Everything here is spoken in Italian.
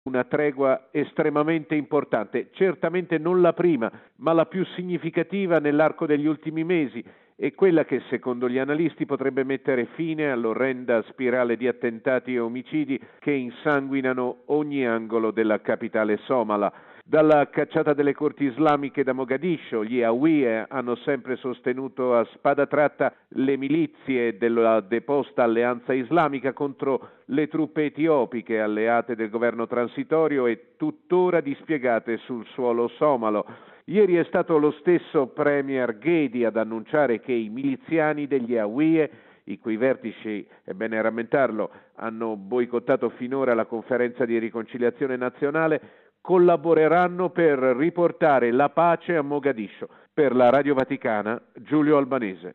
una tregua estremamente importante, certamente non la prima, ma la più significativa nell'arco degli ultimi mesi e quella che secondo gli analisti potrebbe mettere fine all'orrenda spirale di attentati e omicidi che insanguinano ogni angolo della capitale somala. Dalla cacciata delle corti islamiche da Mogadiscio, gli Hawiyeh hanno sempre sostenuto a spada tratta le milizie della deposta alleanza islamica contro le truppe etiopiche alleate del governo transitorio e tuttora dispiegate sul suolo somalo. Ieri è stato lo stesso premier Ghedi ad annunciare che i miliziani degli Hawiyeh, i cui vertici, è bene rammentarlo, hanno boicottato finora la conferenza di riconciliazione nazionale, collaboreranno per riportare la pace a Mogadiscio. Per la Radio Vaticana, Giulio Albanese.